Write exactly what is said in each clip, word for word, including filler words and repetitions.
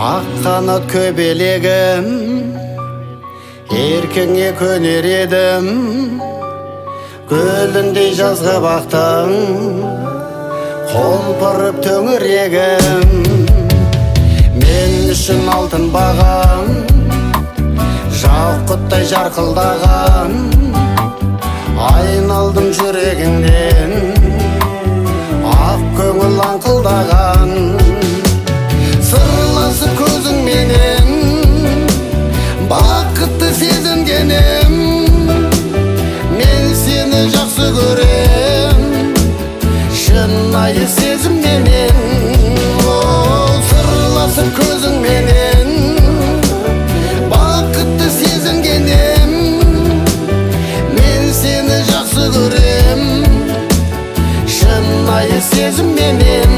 Ақ қанат көбелегім, еркіңе көнер едім. Гүліндей жазғы бақтың, қолпырып төңірегім. Мен үшін алтын бағам, жақұттай жарқылдаған. Айналдым жүрегіңнен, ақ көңіл аңқылдаған. Сырласып көзіңменен, бақытты сезінгенім. Мен сені жақсы көрем, шынайы сезімменен. Сырласып көзіңменен, бақытты сезінгенім. Мен сені жақсы көрем, шынайы сезімменен.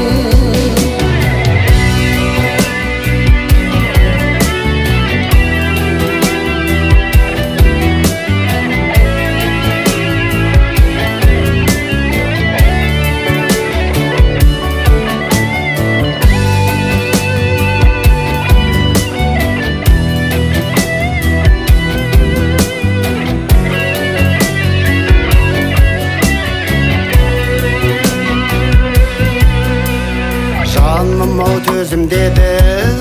Жаным ау төзім деді,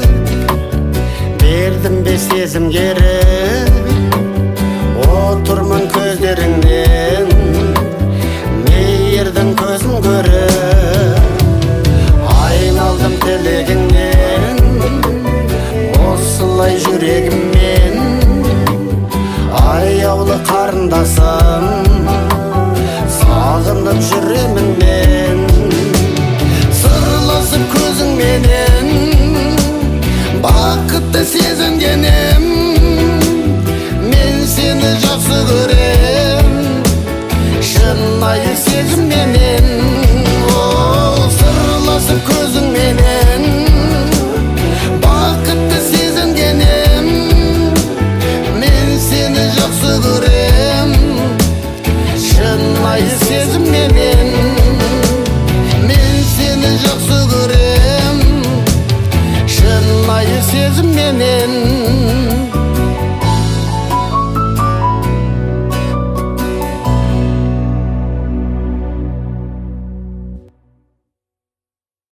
бердім бе сезім керек. Отырмын көздеріңнен, мейірдің көзін көріп. Айналдым тілегіңнен, осылай жүрегіммен. Аяулы қарындасым, сағынып жүремін мен. Сырласып көзіңменен, бақытты сезінгенім. Мен сені жақсы көрем, шынайы сезімменен. Сырласып көзіңменен, бақытты сезінгенім. Мен сені жақсы көрем, шынайы сезімменен. Жақсы көрем, шынайы сезімменен.